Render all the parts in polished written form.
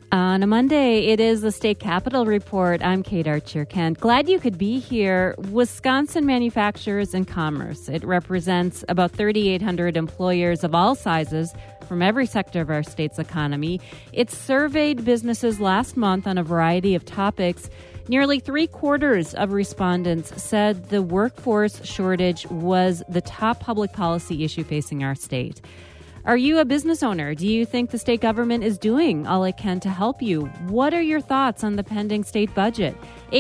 On a Monday, it is the State Capitol Report. I'm Kate Archer-Kent. Glad you could be here. Wisconsin Manufacturers and Commerce. It represents about 3,800 employers of all sizes from every sector of our state's economy. It surveyed businesses last month on a variety of topics. Nearly 3/4 of respondents said the workforce shortage was the top public policy issue facing our state. Are you a business owner? Do you think the state government is doing all it can to help you? What are your thoughts on the pending state budget?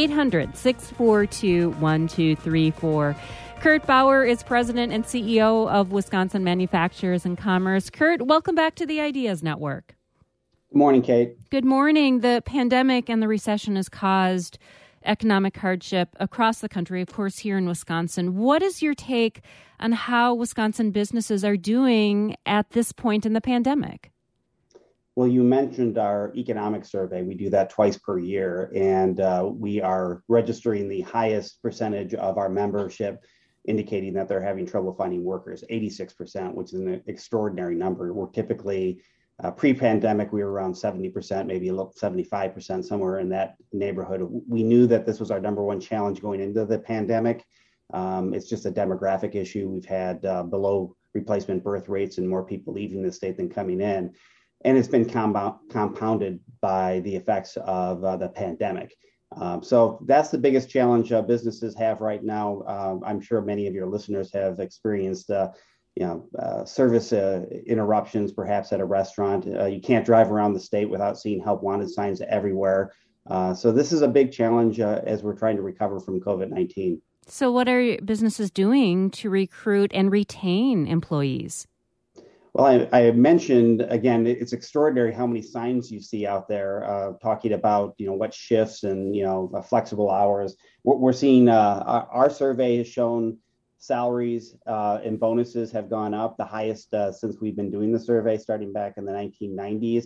800-642-1234. Kurt Bauer is president and CEO of Wisconsin Manufacturers and Commerce. Kurt, welcome back to the Ideas Network. Good morning, Kate. Good morning. The pandemic and the recession has caused economic hardship across the country, of course, here in Wisconsin. What is your take on how Wisconsin businesses are doing at this point in the pandemic? Well, you mentioned our economic survey. We do that twice per year, and we are registering the highest percentage of our membership indicating that they're having trouble finding workers, 86%, which is an extraordinary number. We're typically pre-pandemic, we were around 70%, maybe a little 75%, somewhere in that neighborhood. We knew that this was our number one challenge going into the pandemic. It's just a demographic issue. We've had below replacement birth rates and more people leaving the state than coming in. And it's been compounded by the effects of the pandemic. So that's the biggest challenge businesses have right now. I'm sure many of your listeners have experienced service interruptions, perhaps at a restaurant. You can't drive around the state without seeing help wanted signs everywhere. So this is a big challenge as we're trying to recover from COVID-19. So what are businesses doing to recruit and retain employees? Well, I mentioned, again, it's extraordinary how many signs you see out there talking about, what shifts and, flexible hours. We're seeing our survey has shown salaries and bonuses have gone up, the highest since we've been doing the survey starting back in the 1990s.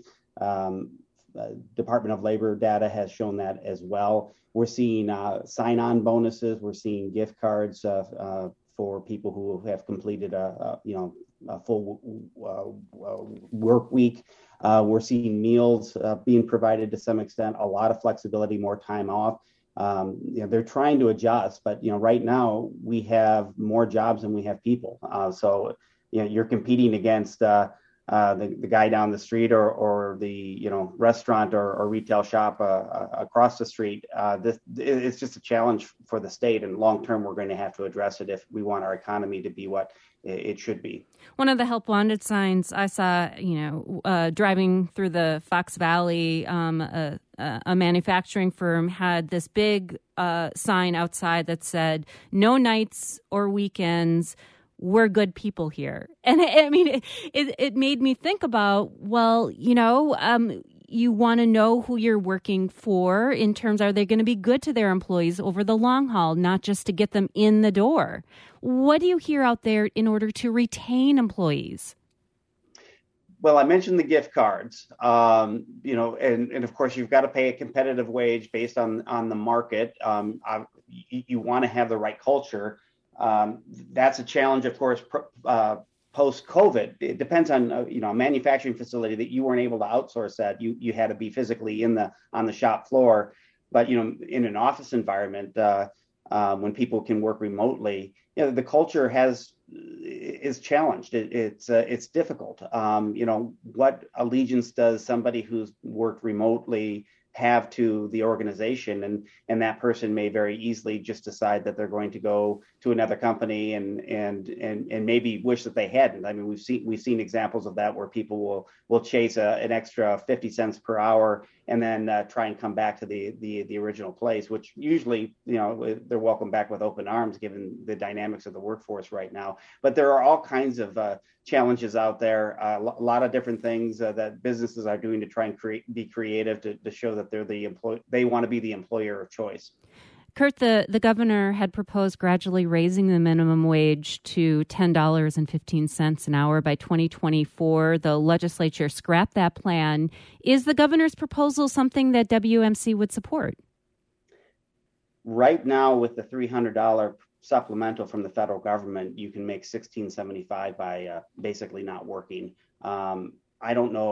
Department of Labor data has shown that as well. We're seeing sign-on bonuses. We're seeing gift cards for people who have completed a full work week. We're seeing meals being provided to some extent, a lot of flexibility, more time off. They're trying to adjust, but right now we have more jobs than we have people. So you're competing against the guy down the street or the restaurant or retail shop across the street. It's just a challenge for the state, and long term we're going to have to address it if we want our economy to be what it should be. One of the help wanted signs I saw, driving through the Fox Valley, a manufacturing firm had this big sign outside that said, "No nights or weekends. We're good people here." And it made me think about, you want to know who you're working for in terms, are they going to be good to their employees over the long haul, not just to get them in the door? What do you hear out there in order to retain employees? Well, I mentioned the gift cards, and of course you've got to pay a competitive wage based on the market. You want to have the right culture. That's a challenge, of course, post-COVID. It depends on a manufacturing facility that you weren't able to outsource that. You had to be physically on the shop floor. But in an office environment, when people can work remotely, the culture is challenged. It's difficult. What allegiance does somebody who's worked remotely have to the organization, and that person may very easily just decide that they're going to go to another company and maybe wish that they hadn't. I mean, we've seen examples of that where people will chase an extra 50 cents per hour and then try and come back to the original place, which usually they're welcomed back with open arms given the dynamics of the workforce right now. But there are all kinds of challenges out there, a lot of different things that businesses are doing to try and be creative to show that they're they want to be the employer of choice. Kurt, the governor had proposed gradually raising the minimum wage to $10.15 an hour by 2024. The legislature scrapped that plan. Is the governor's proposal something that WMC would support? Right now, with the $300 supplemental from the federal government, you can make $16.75 by basically not working. I don't know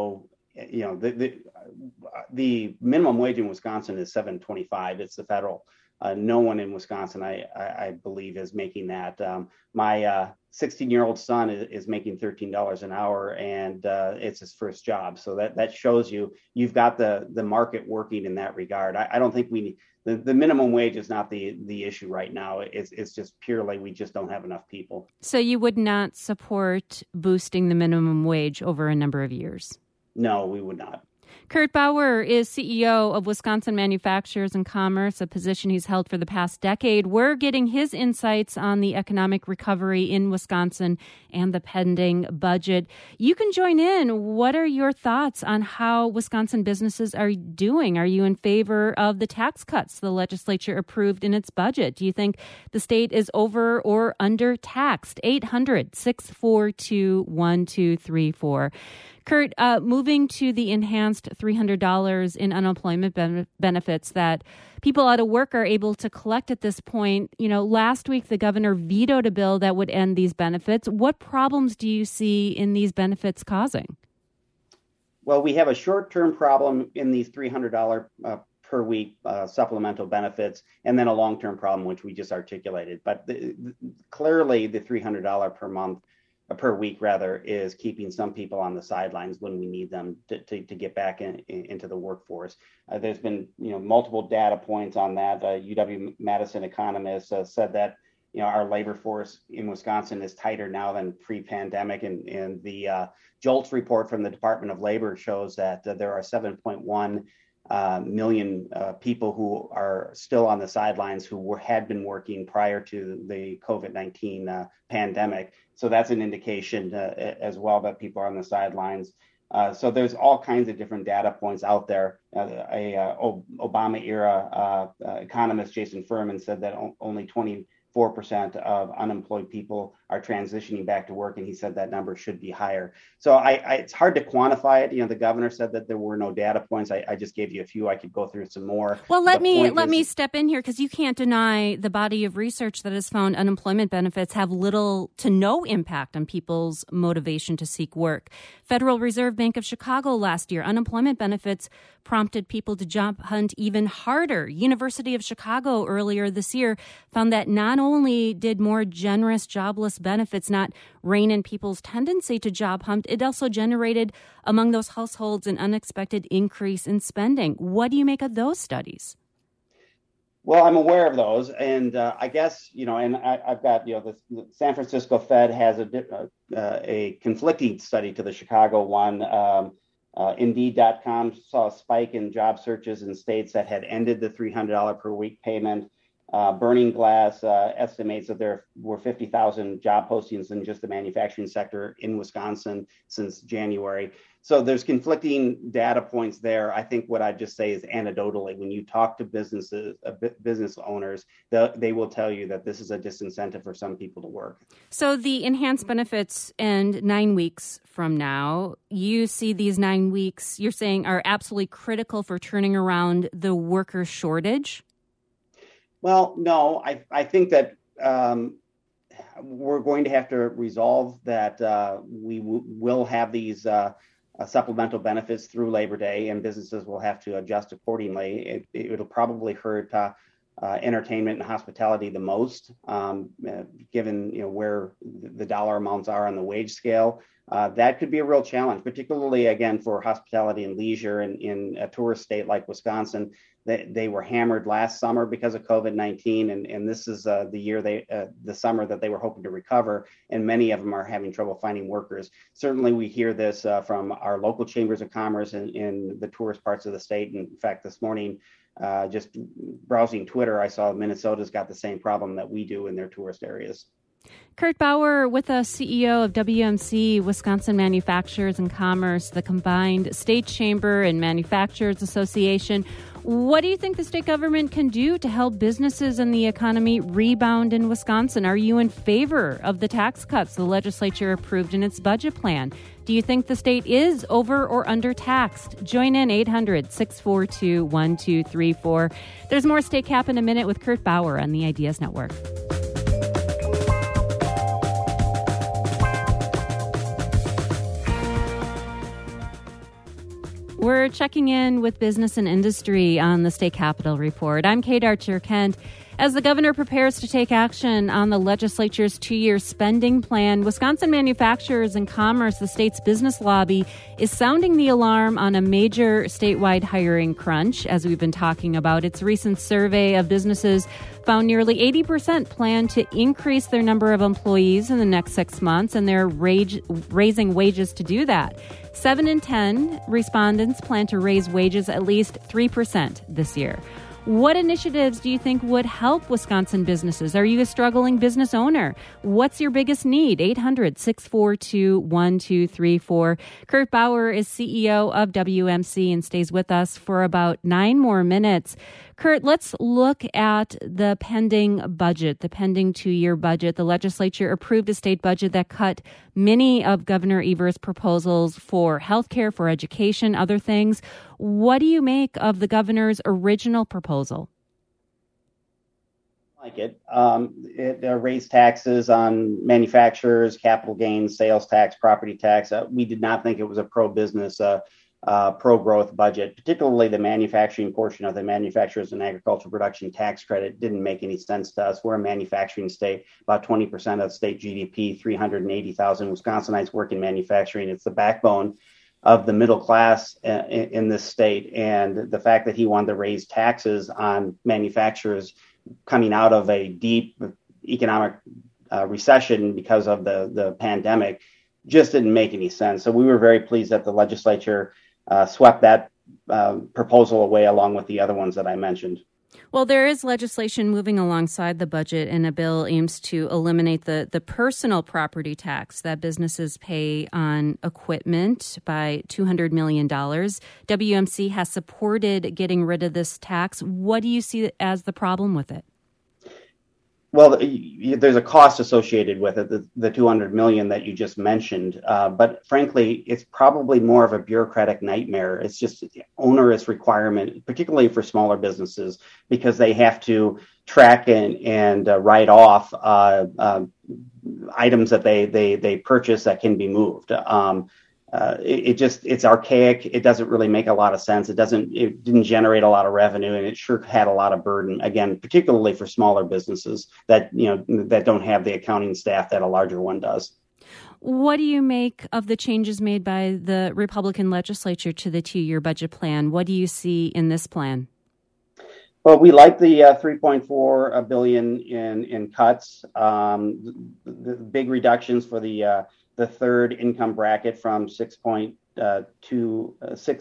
the minimum wage in Wisconsin is $7.25. It's the federal. No one in Wisconsin, I believe, is making that. My 16-year-old son is making $13 an hour, and it's his first job. So that shows you've got the market working in that regard. I don't think the minimum wage is not the issue right now. It's just purely we just don't have enough people. So you would not support boosting the minimum wage over a number of years? No, we would not. Kurt Bauer is CEO of Wisconsin Manufacturers and Commerce, a position he's held for the past decade. We're getting his insights on the economic recovery in Wisconsin and the pending budget. You can join in. What are your thoughts on how Wisconsin businesses are doing? Are you in favor of the tax cuts the legislature approved in its budget? Do you think the state is over or under taxed? 800-642-1234. Kurt, moving to the enhanced $300 in unemployment benefits that people out of work are able to collect at this point. Last week the governor vetoed a bill that would end these benefits. What problems do you see in these benefits causing? Well, we have a short-term problem in these $300 per week supplemental benefits, and then a long-term problem, which we just articulated. But clearly the $300 per week is keeping some people on the sidelines when we need them to get back into the workforce. There's been multiple data points on that. UW-Madison economists said that our labor force in Wisconsin is tighter now than pre-pandemic, and the JOLTS report from the Department of Labor shows that there are 7.1 million people who are still on the sidelines who had been working prior to the COVID-19 pandemic. So that's an indication as well that people are on the sidelines. So there's all kinds of different data points out there. Obama era economist Jason Furman said that only 24% of unemployed people are transitioning back to work, and he said that number should be higher. So it's hard to quantify it. The governor said that there were no data points. I just gave you a few. I could go through some more. Well, let me step in here, because you can't deny the body of research that has found unemployment benefits have little to no impact on people's motivation to seek work. Federal Reserve Bank of Chicago last year, unemployment benefits prompted people to job hunt even harder. University of Chicago earlier this year found that not only did more generous jobless benefits not rein in people's tendency to job hunt, it also generated among those households an unexpected increase in spending. What do you make of those studies? Well, I'm aware of those, and I guess and I've got the San Francisco Fed has a conflicting study to the Chicago one. Indeed.com saw a spike in job searches in states that had ended the $300 per week payment. Burning Glass estimates that there were 50,000 job postings in just the manufacturing sector in Wisconsin since January. So there's conflicting data points there. I think what I'd just say is anecdotally, when you talk to business owners, they will tell you that this is a disincentive for some people to work. So the enhanced benefits end 9 weeks from now. You see these 9 weeks, you're saying, are absolutely critical for turning around the worker shortage? Well, no, I think that we're going to have to resolve that we will have these supplemental benefits through Labor Day, and businesses will have to adjust accordingly. It'll probably hurt entertainment and hospitality the most, given where the dollar amounts are on the wage scale. That could be a real challenge, particularly, again, for hospitality and leisure in a tourist state like Wisconsin. They were hammered last summer because of COVID-19, and this is the summer that they were hoping to recover, and many of them are having trouble finding workers. Certainly, we hear this from our local chambers of commerce in the tourist parts of the state. In fact, this morning, just browsing Twitter, I saw Minnesota's got the same problem that we do in their tourist areas. Kurt Bauer with us, CEO of WMC, Wisconsin Manufacturers and Commerce, the combined state chamber and manufacturers association. What do you think the state government can do to help businesses and the economy rebound in Wisconsin? Are you in favor of the tax cuts the legislature approved in its budget plan? Do you think the state is over or under taxed? Join in 800-642-1234. There's more State Cap in a minute with Kurt Bauer on the Ideas Network. We're checking in with business and industry on the State Capitol Report. I'm Kate Archer-Kent. As the governor prepares to take action on the legislature's 2-year spending plan, Wisconsin Manufacturers and Commerce, the state's business lobby, is sounding the alarm on a major statewide hiring crunch, as we've been talking about. Its recent survey of businesses found nearly 80% plan to increase their number of employees in the next 6 months, and they're raising wages to do that. 7 in 10 respondents plan to raise wages at least 3% this year. What initiatives do you think would help Wisconsin businesses? Are you a struggling business owner? What's your biggest need? 800-642-1234. Kurt Bauer is CEO of WMC and stays with us for about 9 more minutes. Kurt, let's look at the pending budget, the pending 2-year budget. The legislature approved a state budget that cut many of Governor Evers' proposals for healthcare, for education, other things. What do you make of the governor's original proposal? Like it. It raised taxes on manufacturers, capital gains, sales tax, property tax. We did not think it was a pro-business pro-growth budget, particularly the manufacturing portion of the manufacturers and agricultural production tax credit didn't make any sense to us. We're a manufacturing state, about 20% of state GDP, 380,000 Wisconsinites work in manufacturing. It's the backbone of the middle class in this state. And the fact that he wanted to raise taxes on manufacturers coming out of a deep economic recession because of the pandemic just didn't make any sense. So we were very pleased that the legislature swept that proposal away along with the other ones that I mentioned. Well, there is legislation moving alongside the budget, and a bill aims to eliminate the personal property tax that businesses pay on equipment by $200 million. WMC has supported getting rid of this tax. What do you see as the problem with it? Well, there's a cost associated with it, the $200 million that you just mentioned. But frankly, it's probably more of a bureaucratic nightmare. It's just an onerous requirement, particularly for smaller businesses, because they have to track and write off items that they purchase that can be moved. It's archaic. It doesn't really make a lot of sense. It didn't generate a lot of revenue, and it sure had a lot of burden, again, particularly for smaller businesses that don't have the accounting staff that a larger one does. What do you make of the changes made by the Republican legislature to the 2-year budget plan? What do you see in this plan? Well, we like the $3.4 billion in cuts. The big reductions for the third income bracket from 6.27% to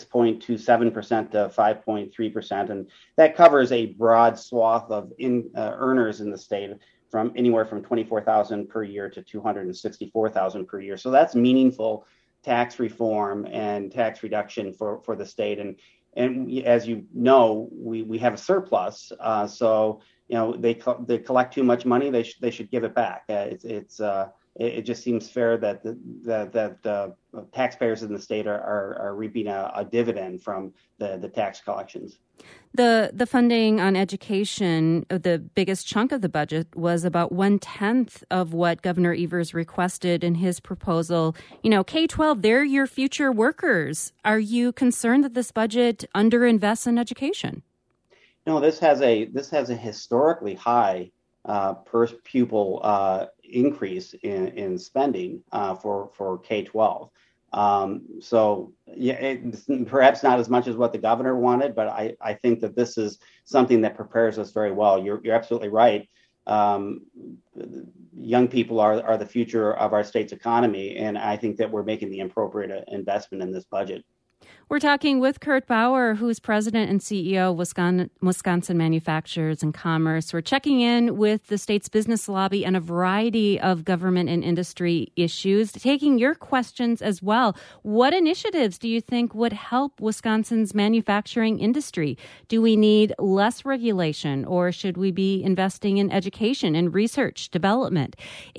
5.3%. And that covers a broad swath of earners in the state from anywhere from $24,000 per year to $264,000 per year. So that's meaningful tax reform and tax reduction for the state. And as you know, we have a surplus. So, they collect too much money. They should give it back. It just seems fair that the taxpayers in the state are reaping a dividend from the tax collections. The funding on education, the biggest chunk of the budget, was about 1/10 of what Governor Evers requested in his proposal. K-12, they're your future workers. Are you concerned that this budget underinvests in education? No, this has a historically high per pupil increase in spending for K-12. So it's perhaps not as much as what the governor wanted, but I think that this is something that prepares us very well. You're absolutely right. Young people are the future of our state's economy, and I think that we're making the appropriate investment in this budget. We're talking with Kurt Bauer, who's president and CEO of Wisconsin Manufacturers and Commerce. We're checking in with the state's business lobby and a variety of government and industry issues, taking your questions as well. What initiatives do you think would help Wisconsin's manufacturing industry? Do we need less regulation, or should we be investing in education and research development?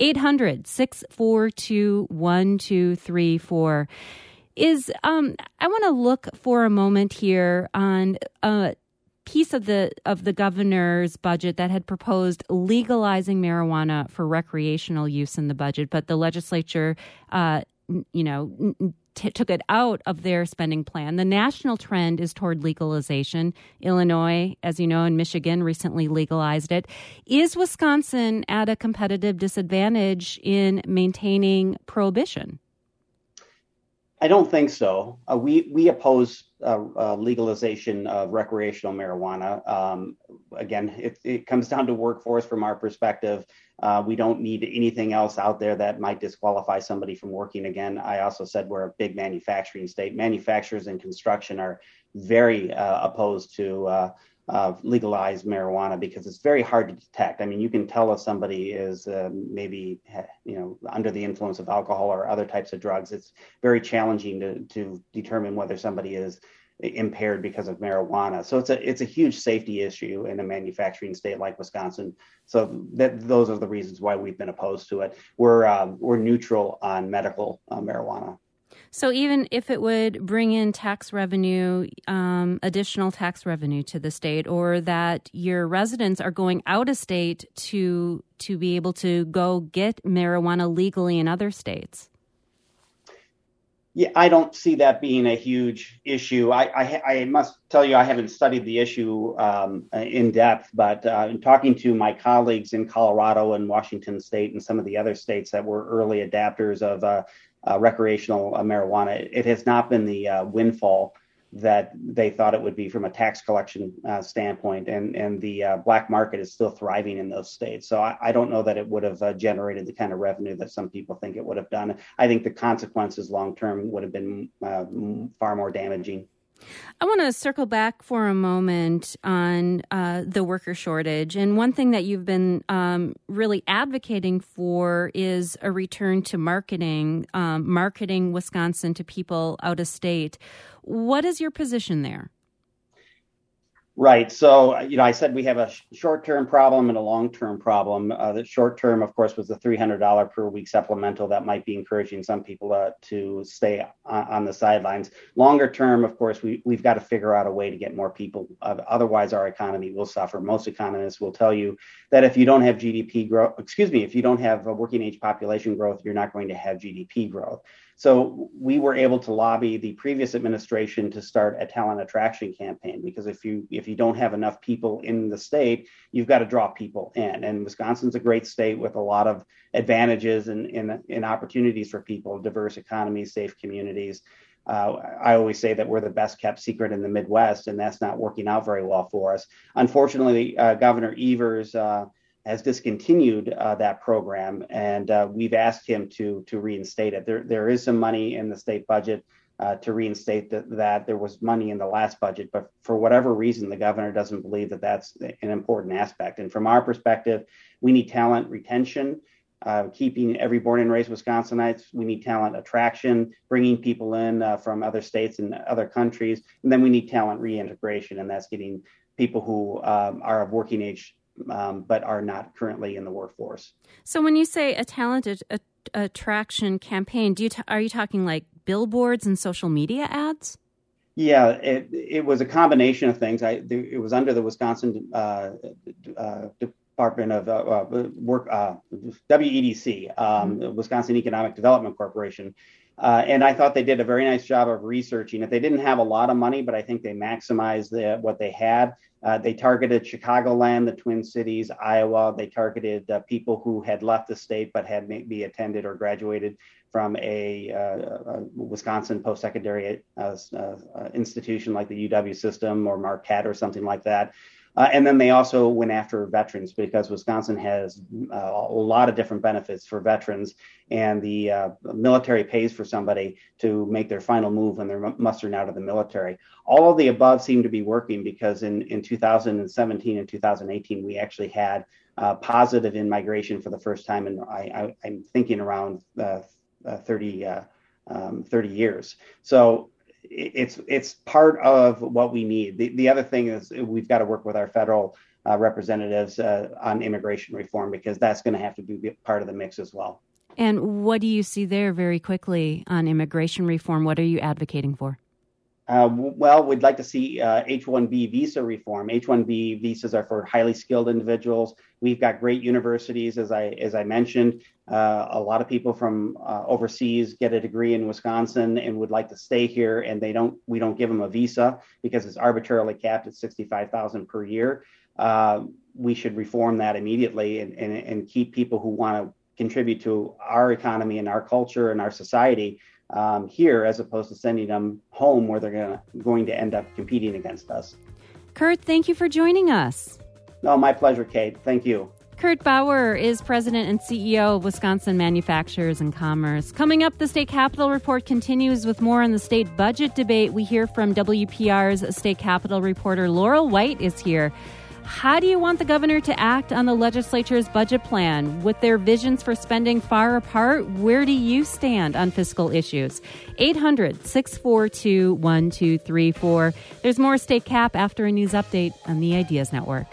800-642-1234. I want to look for a moment here on a piece of the governor's budget that had proposed legalizing marijuana for recreational use in the budget, but the legislature, took it out of their spending plan. The national trend is toward legalization. Illinois, as you know, and Michigan recently legalized it. Is Wisconsin at a competitive disadvantage in maintaining prohibition? I don't think so. We oppose legalization of recreational marijuana. Again, it comes down to workforce from our perspective. We don't need anything else out there that might disqualify somebody from working again. I also said we're a big manufacturing state. Manufacturers and construction are very opposed to legalized marijuana because it's very hard to detect. I mean, you can tell if somebody is maybe under the influence of alcohol or other types of drugs. It's very challenging to determine whether somebody is impaired because of marijuana. So it's a huge safety issue in a manufacturing state like Wisconsin. So those are the reasons why we've been opposed to it. We're neutral on medical marijuana. So even if it would bring in tax revenue, additional tax revenue to the state, or that your residents are going out of state to be able to go get marijuana legally in other states? Yeah, I don't see that being a huge issue. I must tell you, I haven't studied the issue in depth, but talking to my colleagues in Colorado and Washington State and some of the other states that were early adapters of recreational marijuana, it has not been the windfall that they thought it would be from a tax collection standpoint, and the black market is still thriving in those states. So I don't know that it would have generated the kind of revenue that some people think it would have done. I think the consequences long term would have been far more damaging. I want to circle back for a moment on the worker shortage. And one thing that you've been really advocating for is a return to marketing Wisconsin to people out of state. What is your position there? Right. So, I said we have a short-term problem and a long-term problem. The short-term, of course, was the $300 per week supplemental that might be encouraging some people to stay on the sidelines. Longer term, of course, we've got to figure out a way to get more people. Otherwise, our economy will suffer. Most economists will tell you that if you don't have GDP growth, if you don't have a working age population growth, you're not going to have GDP growth. So we were able to lobby the previous administration to start a talent attraction campaign, because if you don't have enough people in the state, you've got to draw people in. And Wisconsin's a great state with a lot of advantages and opportunities for people, diverse economies, safe communities. I always say that we're the best kept secret in the Midwest, and that's not working out very well for us. Unfortunately, Governor Evers has discontinued that program, and we've asked him to reinstate it. There is some money in the state budget to reinstate that. There was money in the last budget, but for whatever reason, the governor doesn't believe that that's an important aspect. And from our perspective, we need talent retention, keeping every born and raised Wisconsinites. We need talent attraction, bringing people in from other states and other countries. And then we need talent reintegration, and that's getting people who are of working age but are not currently in the workforce. So when you say a talent attraction campaign, are you talking like billboards and social media ads? Yeah, it was a combination of things. It was under the Wisconsin Department of Work, WEDC, Wisconsin Economic Development Corporation. And I thought they did a very nice job of researching it. They didn't have a lot of money, but I think they maximized what they had. They targeted Chicagoland, the Twin Cities, Iowa. They targeted people who had left the state but had maybe attended or graduated from a Wisconsin post-secondary institution like the UW system or Marquette or something like that. And then they also went after veterans, because Wisconsin has a lot of different benefits for veterans, and the military pays for somebody to make their final move when they're mustered out of the military. All of the above seem to be working, because in 2017 and 2018, we actually had positive in-migration for the first time, and I'm thinking around 30 years. So it's part of what we need. The other thing is we've got to work with our federal representatives on immigration reform, because that's going to have to be part of the mix as well. And what do you see there very quickly on immigration reform? What are you advocating for? Well, we'd like to see H-1B visa reform. H-1B visas are for highly skilled individuals. We've got great universities, as I mentioned. A lot of people from overseas get a degree in Wisconsin and would like to stay here, and we don't give them a visa because it's arbitrarily capped at $65,000 per year. We should reform that immediately and keep people who want to contribute to our economy and our culture and our society here, as opposed to sending them home where they're going to end up competing against us. Kurt, thank you for joining us. No, my pleasure, Kate. Thank you. Kurt Bauer is president and CEO of Wisconsin Manufacturers and Commerce. Coming up, the State Capitol Report continues with more on the state budget debate. We hear from WPR's State Capitol reporter Laurel White is here. How do you want the governor to act on the legislature's budget plan? With their visions for spending far apart, where do you stand on fiscal issues? 800-642-1234. There's more State Cap after a news update on the Ideas Network.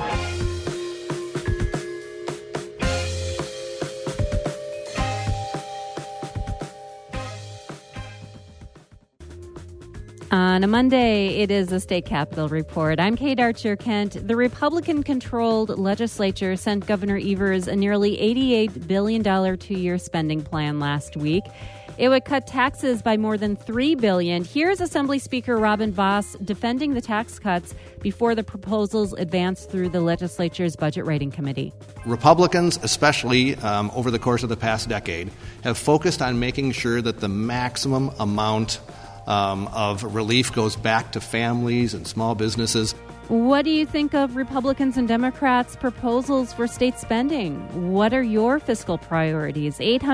On a Monday, it is the State Capitol Report. I'm Kate Archer-Kent. The Republican-controlled legislature sent Governor Evers a nearly $88 billion two-year spending plan last week. It would cut taxes by more than $3 billion. Here's Assembly Speaker Robin Vos defending the tax cuts before the proposals advanced through the legislature's Budget Writing Committee. Republicans, especially over the course of the past decade, have focused on making sure that the maximum amount of relief goes back to families and small businesses. What do you think of Republicans and Democrats' proposals for state spending? What are your fiscal priorities?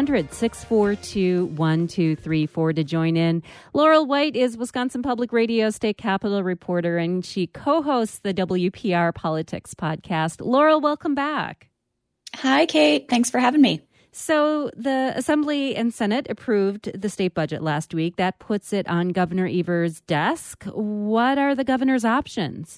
800-642-1234 to join in. Laurel White is Wisconsin Public Radio State Capitol reporter, and she co-hosts the WPR Politics podcast. Laurel, welcome back. Hi, Kate. Thanks for having me. So the Assembly and Senate approved the state budget last week. That puts it on Governor Evers' desk. What are the governor's options?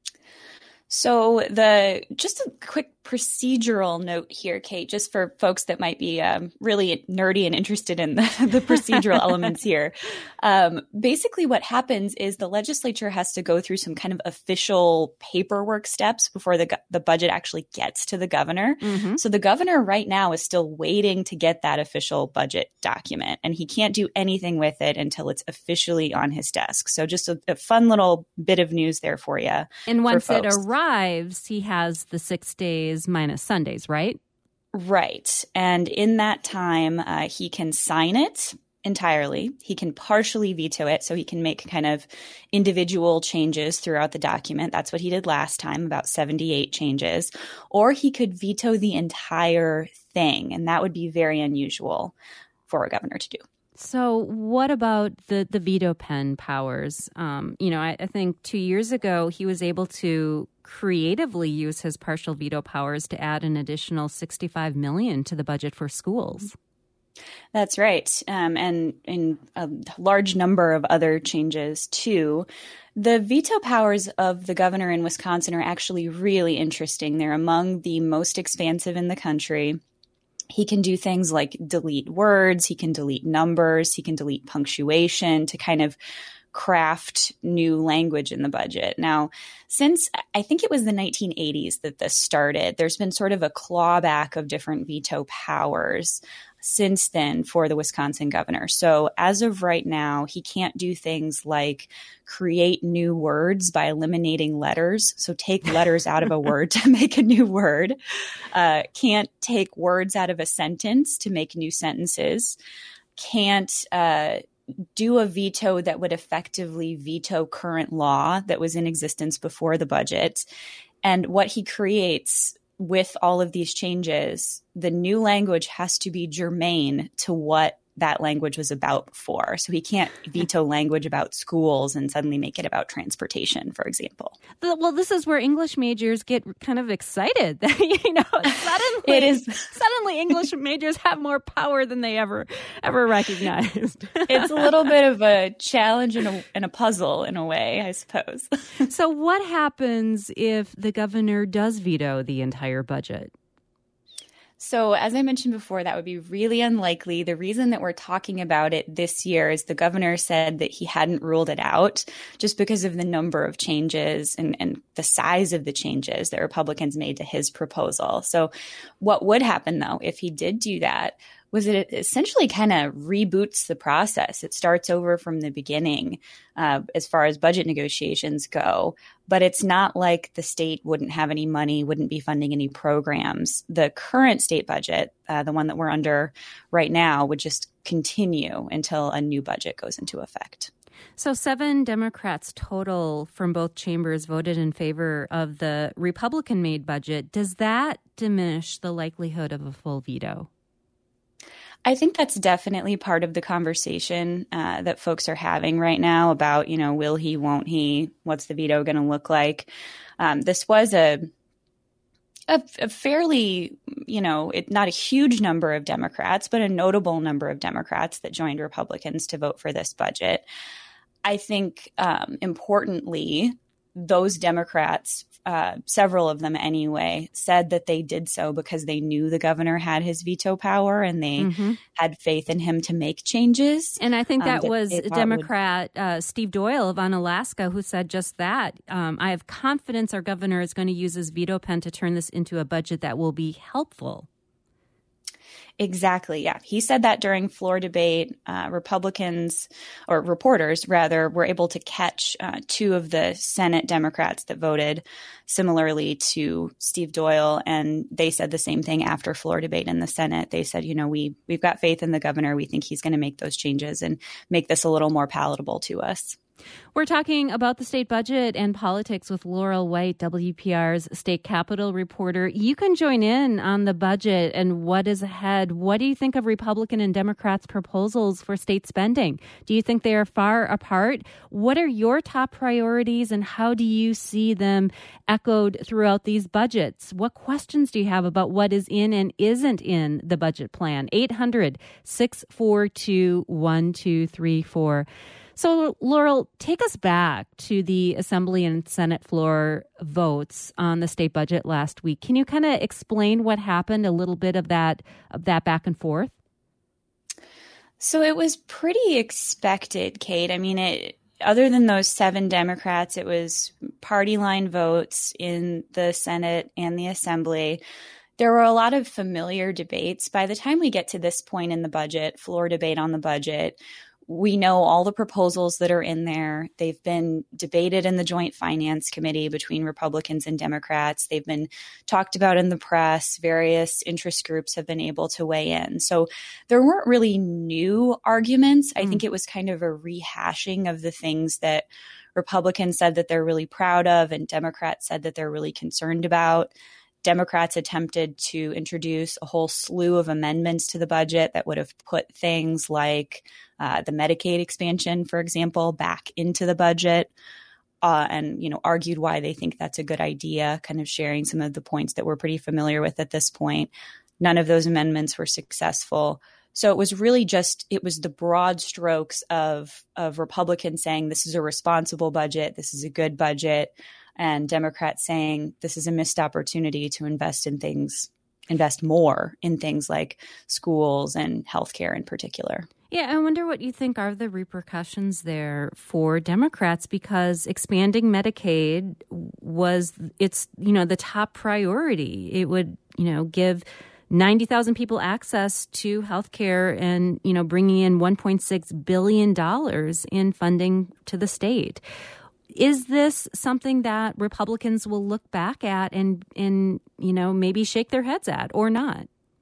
So just a quick procedural note here, Kate, just for folks that might be really nerdy and interested in the procedural elements here. Basically, what happens is the legislature has to go through some kind of official paperwork steps before the budget actually gets to the governor. Mm-hmm. So the governor right now is still waiting to get that official budget document, and he can't do anything with it until it's officially on his desk. So just a fun little bit of news there for you. And once it arrives, he has the 6 days minus Sundays, right? Right. And in that time, he can sign it entirely. He can partially veto it, so he can make kind of individual changes throughout the document. That's what he did last time, about 78 changes. Or he could veto the entire thing, and that would be very unusual for a governor to do. So what about the veto pen powers? I think 2 years ago, he was able to creatively use his partial veto powers to add an additional $65 million to the budget for schools. That's right. And in a large number of other changes, too. The veto powers of the governor in Wisconsin are actually really interesting. They're among the most expansive in the country. He can do things like delete words, he can delete numbers, he can delete punctuation to kind of craft new language in the budget. Now, since I think it was the 1980s that this started, there's been sort of a clawback of different veto powers since then for the Wisconsin governor. So as of right now, he can't do things like create new words by eliminating letters. So take letters out of a word to make a new word. Can't take words out of a sentence to make new sentences. Can't do a veto that would effectively veto current law that was in existence before the budget. And what he creates with all of these changes, the new language has to be germane to what that language was about before. So he can't veto language about schools and suddenly make it about transportation, for example. Well, this is where English majors get kind of excited. Suddenly English majors have more power than they ever recognized. It's a little bit of a challenge and a puzzle in a way, I suppose. So what happens if the governor does veto the entire budget? So as I mentioned before, that would be really unlikely. The reason that we're talking about it this year is the governor said that he hadn't ruled it out just because of the number of changes and the size of the changes that Republicans made to his proposal. So what would happen, though, if he did do that was that it essentially kind of reboots the process. It starts over from the beginning as far as budget negotiations go. But it's not like the state wouldn't have any money, wouldn't be funding any programs. The current state budget, the one that we're under right now, would just continue until a new budget goes into effect. So 7 Democrats total from both chambers voted in favor of the Republican-made budget. Does that diminish the likelihood of a full veto? I think that's definitely part of the conversation that folks are having right now about, will he, won't he, what's the veto going to look like? This was a fairly, not a huge number of Democrats, but a notable number of Democrats that joined Republicans to vote for this budget. I think importantly, those Democrats, several of them anyway, said that they did so because they knew the governor had his veto power and they had faith in him to make changes. And I think that was Democrat Steve Doyle of Unalaska who said just that. I have confidence our governor is going to use his veto pen to turn this into a budget that will be helpful. Exactly. Yeah. He said that during floor debate. Republicans, or reporters rather, were able to catch 2 of the Senate Democrats that voted similarly to Steve Doyle. And they said the same thing after floor debate in the Senate. They said, we've got faith in the governor. We think he's going to make those changes and make this a little more palatable to us. We're talking about the state budget and politics with Laurel White, WPR's state capitol reporter. You can join in on the budget and what is ahead. What do you think of Republican and Democrats' proposals for state spending? Do you think they are far apart? What are your top priorities and how do you see them echoed throughout these budgets? What questions do you have about what is in and isn't in the budget plan? 800-642-1234. So, Laurel, take us back to the Assembly and Senate floor votes on the state budget last week. Can you kind of explain what happened, a little bit of that back and forth? So it was pretty expected, Kate. I mean, other than those 7 Democrats, it was party line votes in the Senate and the Assembly. There were a lot of familiar debates. By the time we get to this point in the budget, floor debate on the budget, we know all the proposals that are in there. They've been debated in the Joint Finance Committee between Republicans and Democrats. They've been talked about in the press. Various interest groups have been able to weigh in. So there weren't really new arguments. I think it was kind of a rehashing of the things that Republicans said that they're really proud of and Democrats said that they're really concerned about. Democrats attempted to introduce a whole slew of amendments to the budget that would have put things like the Medicaid expansion, for example, back into the budget and, argued why they think that's a good idea, kind of sharing some of the points that we're pretty familiar with at this point. None of those amendments were successful. So it was really it was the broad strokes of Republicans saying this is a responsible budget, this is a good budget, and Democrats saying this is a missed opportunity to invest more in things like schools and healthcare in particular. Yeah, I wonder what you think are the repercussions there for Democrats, because expanding Medicaid it's the top priority. It would, give 90,000 people access to healthcare and, bringing in $1.6 billion in funding to the state. Is this something that Republicans will look back at and maybe shake their heads at or not?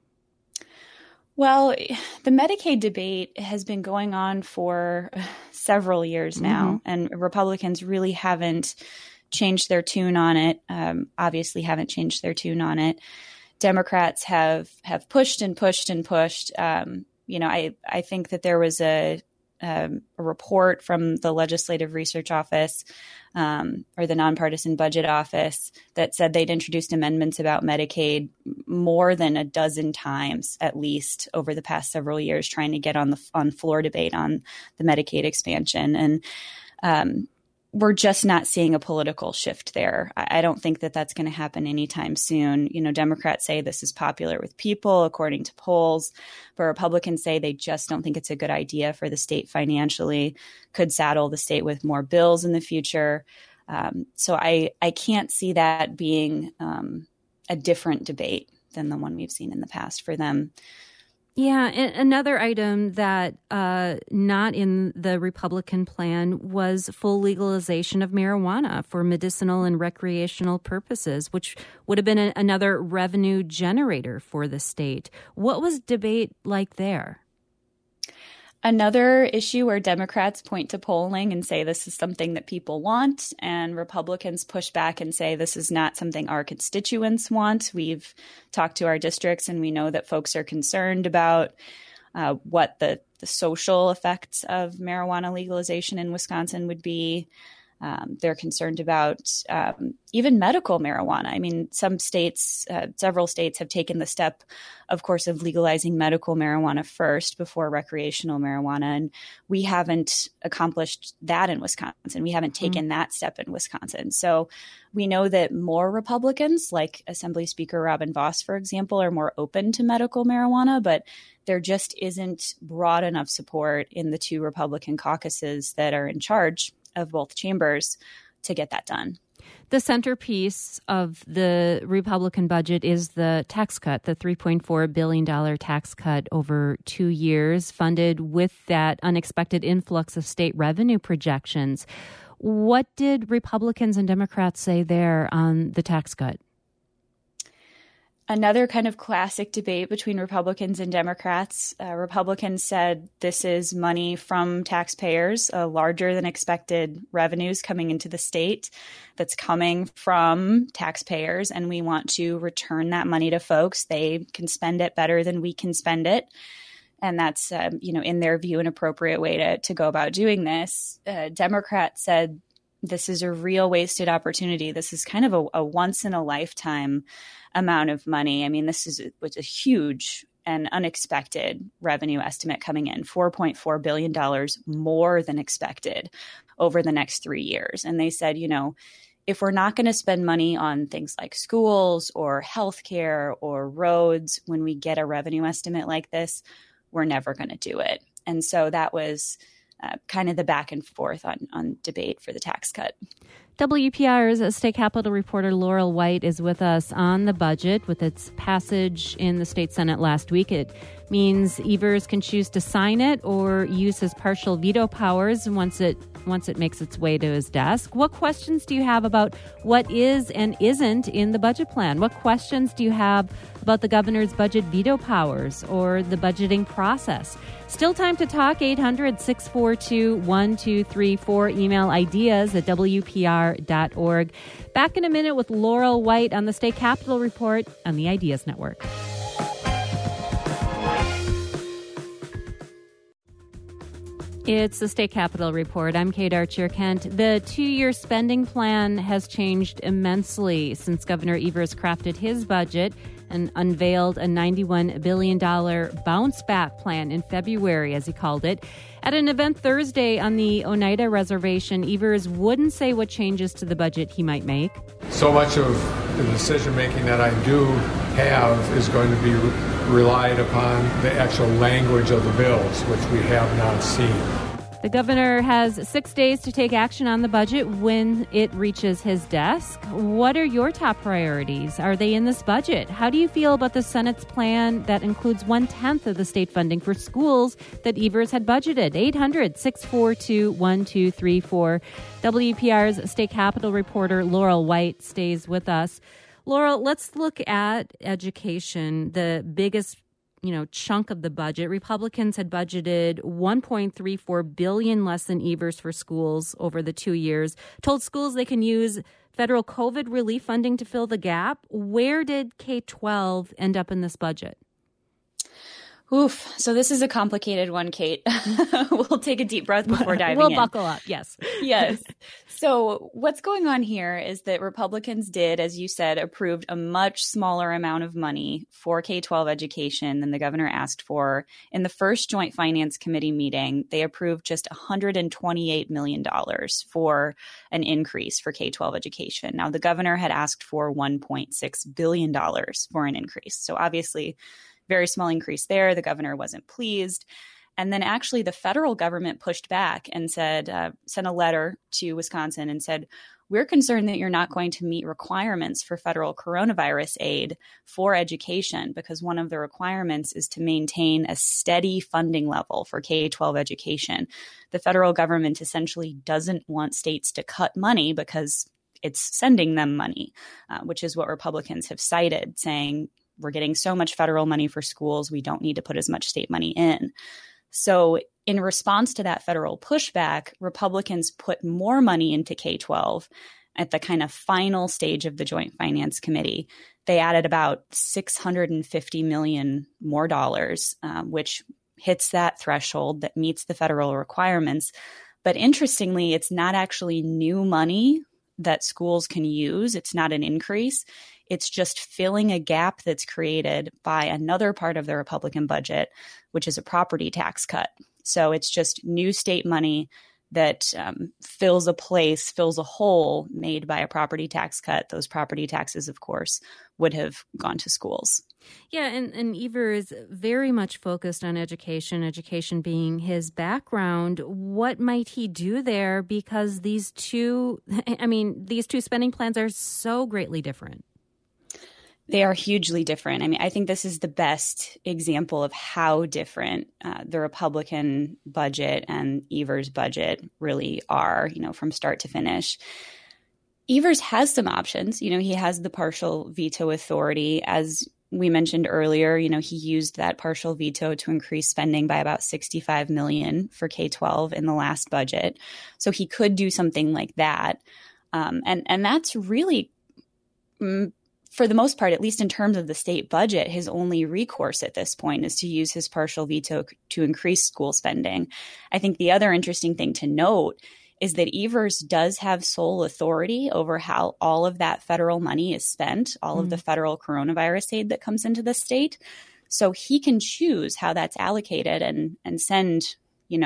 Well, the Medicaid debate has been going on for several years now, and Republicans really haven't changed their tune on it, obviously haven't changed their tune on it. Democrats have pushed and pushed and pushed. I think that there was a report from the Legislative Research Office or the Nonpartisan Budget Office that said they'd introduced amendments about Medicaid more than a dozen times, at least, over the past several years, trying to get on floor debate on the Medicaid expansion. And we're just not seeing a political shift there. I don't think that that's going to happen anytime soon. Democrats say this is popular with people, according to polls, but Republicans say they just don't think it's a good idea for the state financially, could saddle the state with more bills in the future. So I can't see that being a different debate than the one we've seen in the past for them. Yeah, another item that not in the Republican plan was full legalization of marijuana for medicinal and recreational purposes, which would have been another revenue generator for the state. What was debate like there? Another issue where Democrats point to polling and say this is something that people want, and Republicans push back and say this is not something our constituents want. We've talked to our districts, and we know that folks are concerned about what the social effects of marijuana legalization in Wisconsin would be. They're concerned about even medical marijuana. I mean, some states, several states have taken the step, of course, of legalizing medical marijuana first before recreational marijuana. And we haven't accomplished that in Wisconsin. We haven't taken that step in Wisconsin. So we know that more Republicans, like Assembly Speaker Robin Vos, for example, are more open to medical marijuana, but there just isn't broad enough support in the two Republican caucuses that are in charge of both chambers to get that done. The centerpiece of the Republican budget is the tax cut, the $3.4 billion tax cut over 2 years, funded with that unexpected influx of state revenue projections. What did Republicans and Democrats say there on the tax cut? Another kind of classic debate between Republicans and Democrats. Republicans said this is money from taxpayers, larger than expected revenues coming into the state that's coming from taxpayers, and we want to return that money to folks. They can spend it better than we can spend it. And that's, in their view, an appropriate way to go about doing this. Democrats said this is a real wasted opportunity. This is kind of a once-in-a-lifetime amount of money. I mean, was a huge and unexpected revenue estimate coming in, $4.4 billion more than expected over the next 3 years. And they said, if we're not going to spend money on things like schools or healthcare or roads, when we get a revenue estimate like this, we're never going to do it. And so that was kind of the back and forth on debate for the tax cut. WPR's State Capitol reporter Laurel White is with us on the budget. With its passage in the state Senate last week, it means Evers can choose to sign it or use his partial veto powers once it makes its way to his desk. What questions do you have about what is and isn't in the budget plan? What questions do you have about the governor's budget veto powers or the budgeting process? Still time to talk. 800-642-1234. Email ideas at WPR.org. Back in a minute with Laurel White on the State Capitol Report on the Ideas Network. It's the State Capitol Report. I'm Kate Archer-Kent. The 2-year spending plan has changed immensely since Governor Evers crafted his budget and unveiled a $91 billion bounce-back plan in February, as he called it. At an event Thursday on the Oneida Reservation, Evers wouldn't say what changes to the budget he might make. So much of the decision-making that I do have is going to be relied upon the actual language of the bills, which we have not seen. The governor has 6 days to take action on the budget when it reaches his desk. What are your top priorities? Are they in this budget? How do you feel about the Senate's plan that includes 1/10 of the state funding for schools that Evers had budgeted? 800-642-1234. WPR's State Capitol reporter Laurel White stays with us. Laurel, let's look at education, the biggest chunk of the budget. Republicans had budgeted $1.34 billion less than Evers for schools over the 2 years, told schools they can use federal COVID relief funding to fill the gap. Where did K-12 end up in this budget? Oof. So this is a complicated one, Kate. We'll take a deep breath before diving in. We'll buckle up. Yes. Yes. So what's going on here is that Republicans did, as you said, approved a much smaller amount of money for K-12 education than the governor asked for. In the first Joint Finance Committee meeting, they approved just $128 million for an increase for K-12 education. Now, the governor had asked for $1.6 billion for an increase. So obviously, very small increase there. The governor wasn't pleased. And then actually the federal government pushed back and said, sent a letter to Wisconsin and said, we're concerned that you're not going to meet requirements for federal coronavirus aid for education, because one of the requirements is to maintain a steady funding level for K-12 education. The federal government essentially doesn't want states to cut money because it's sending them money, which is what Republicans have cited, saying, we're getting so much federal money for schools, we don't need to put as much state money in. So in response to that federal pushback, Republicans put more money into K-12 at the kind of final stage of the Joint Finance Committee. They added about $650 million more dollars, which hits that threshold that meets the federal requirements. But interestingly, it's not actually new money that schools can use. It's not an increase. It's just filling a gap that's created by another part of the Republican budget, which is a property tax cut. So it's just new state money that fills a hole made by a property tax cut. Those property taxes, of course, would have gone to schools. Yeah, and Evers is very much focused on education being his background. What might he do there? Because these two spending plans are so greatly different. They are hugely different. I mean, I think this is the best example of how different the Republican budget and Evers' budget really are, from start to finish. Evers has some options. He has the partial veto authority. As we mentioned earlier, he used that partial veto to increase spending by about $65 million for K-12 in the last budget. So he could do something like that. And that's really, for the most part, at least in terms of the state budget, his only recourse at this point is to use his partial veto to increase school spending. I think the other interesting thing to note is that Evers does have sole authority over how all of that federal money is spent, all of the federal coronavirus aid that comes into the state. So he can choose how that's allocated and send,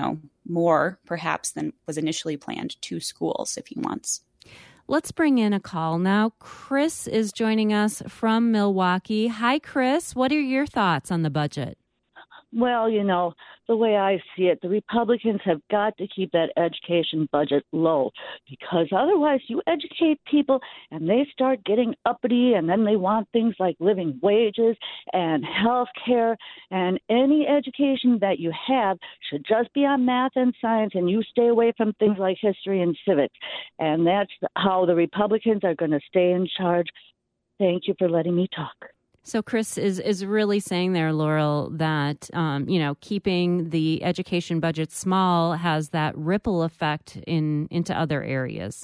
more perhaps than was initially planned to schools if he wants. Let's bring in a call now. Chris is joining us from Milwaukee. Hi, Chris. What are your thoughts on the budget? Well, the way I see it, the Republicans have got to keep that education budget low, because otherwise you educate people and they start getting uppity, and then they want things like living wages and health care, and any education that you have should just be on math and science, and you stay away from things like history and civics. And that's how the Republicans are going to stay in charge. Thank you for letting me talk. So Chris is really saying there, Laurel, that, keeping the education budget small has that ripple effect into other areas.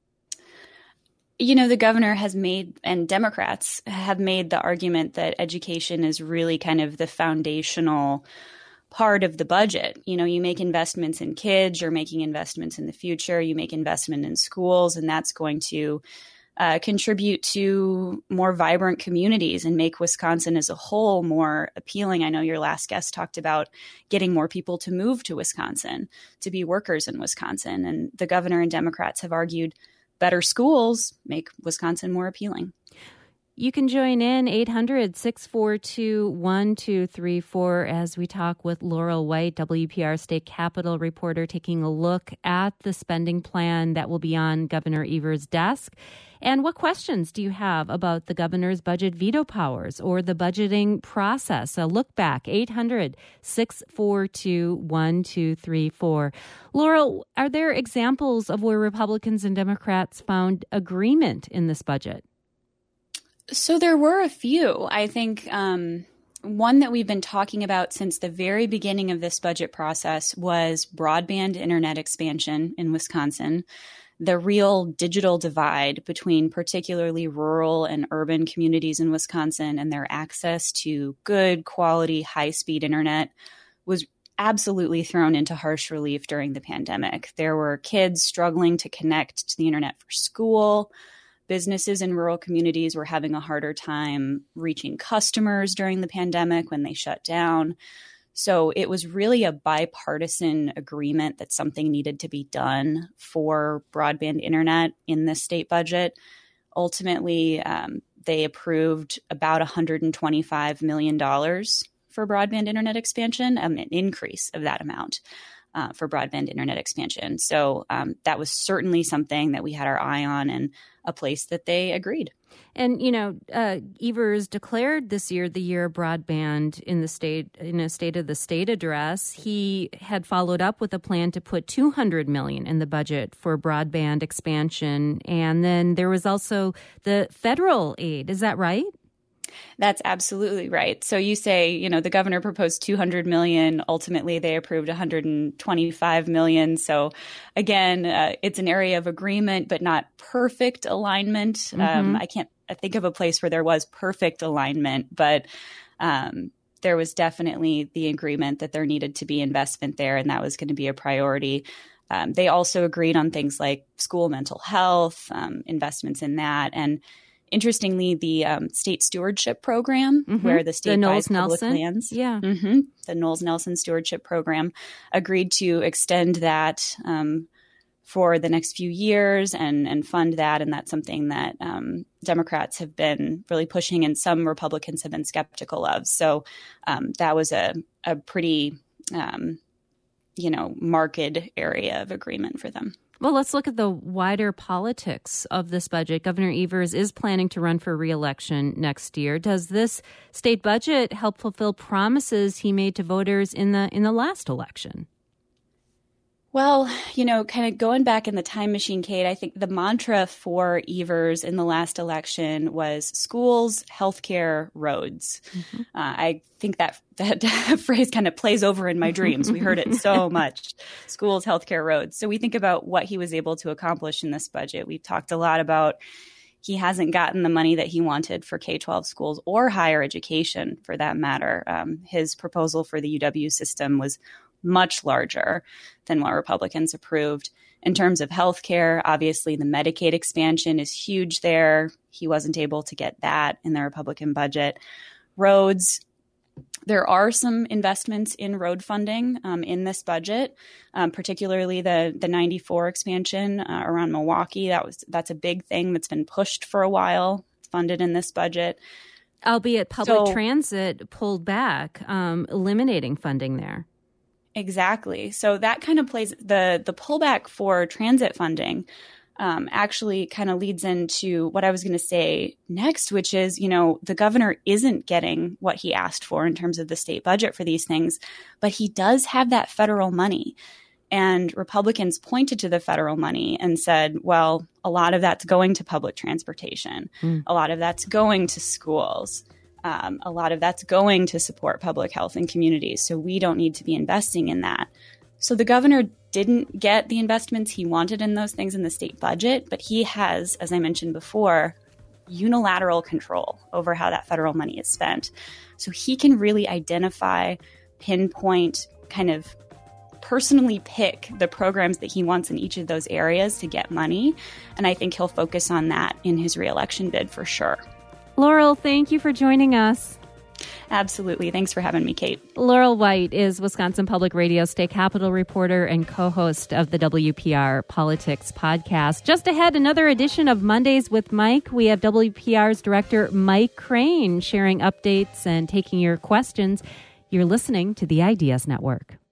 The governor has made, and Democrats have made, the argument that education is really kind of the foundational part of the budget. You make investments in kids, you're making investments in the future, you make investment in schools, and that's going to contribute to more vibrant communities and make Wisconsin as a whole more appealing. I know your last guest talked about getting more people to move to Wisconsin, to be workers in Wisconsin. And the governor and Democrats have argued better schools make Wisconsin more appealing. You can join in 800-642-1234 as we talk with Laurel White, WPR State Capitol reporter, taking a look at the spending plan that will be on Governor Evers' desk. And what questions do you have about the governor's budget veto powers or the budgeting process? A look back, 800-642-1234. Laurel, are there examples of where Republicans and Democrats found agreement in this budget? So there were a few. I think one that we've been talking about since the very beginning of this budget process was broadband internet expansion in Wisconsin. the real digital divide between particularly rural and urban communities in Wisconsin and their access to good quality, high-speed internet was absolutely thrown into harsh relief during the pandemic. There were kids struggling to connect to the internet for school. Businesses in rural communities were having a harder time reaching customers during the pandemic when they shut down. So it was really a bipartisan agreement that something needed to be done for broadband internet in this state budget. Ultimately, they approved about $125 million for broadband internet expansion, an increase of that amount for broadband internet expansion. So that was certainly something that we had our eye on and a place that they agreed. And, Evers declared this year the year of broadband in the state, in a State of the State address. He had followed up with a plan to put $200 million in the budget for broadband expansion. And then there was also the federal aid. Is that right? That's absolutely right. So you say, the governor proposed $200 million. Ultimately, they approved $125 million. So again, it's an area of agreement, but not perfect alignment. Mm-hmm. I can't think of a place where there was perfect alignment, but there was definitely the agreement that there needed to be investment there, and that was going to be a priority. They also agreed on things like school mental health, investments in that, and interestingly, the state stewardship program, mm-hmm. where the state buys public lands, mm-hmm. the Knowles-Nelson stewardship program, agreed to extend that for the next few years and fund that. And that's something that Democrats have been really pushing and some Republicans have been skeptical of. So that was a pretty, marked area of agreement for them. Well, let's look at the wider politics of this budget. Governor Evers is planning to run for re-election next year. Does this state budget help fulfill promises he made to voters in the last election? Well, kind of going back in the time machine, Kate, I think the mantra for Evers in the last election was schools, healthcare, roads. Mm-hmm. I think that phrase kind of plays over in my dreams. We heard it so much, schools, healthcare, roads. So we think about what he was able to accomplish in this budget. We've talked a lot about he hasn't gotten the money that he wanted for K-12 schools or higher education, for that matter. His proposal for the UW system was much larger than what Republicans approved. In terms of healthcare, obviously the Medicaid expansion is huge there. He wasn't able to get that in the Republican budget. Roads, there are some investments in road funding in this budget, particularly the 94 expansion around Milwaukee. That's a big thing that's been pushed for a while. It's funded in this budget. Albeit public transit pulled back, eliminating funding there. Exactly. So that kind of plays the pullback for transit funding actually kind of leads into what I was going to say next, which is, the governor isn't getting what he asked for in terms of the state budget for these things, but he does have that federal money. And Republicans pointed to the federal money and said, well, a lot of that's going to public transportation. A lot of that's going to schools. A lot of that's going to support public health in communities. So we don't need to be investing in that. So the governor didn't get the investments he wanted in those things in the state budget, but he has, as I mentioned before, unilateral control over how that federal money is spent. So he can really identify, pinpoint, kind of personally pick the programs that he wants in each of those areas to get money. And I think he'll focus on that in his reelection bid for sure. Laurel, thank you for joining us. Absolutely. Thanks for having me, Kate. Laurel White is Wisconsin Public Radio state capitol reporter and co-host of the WPR Politics podcast. Just ahead, another edition of Mondays with Mike. We have WPR's director, Mike Crane, sharing updates and taking your questions. You're listening to the Ideas Network.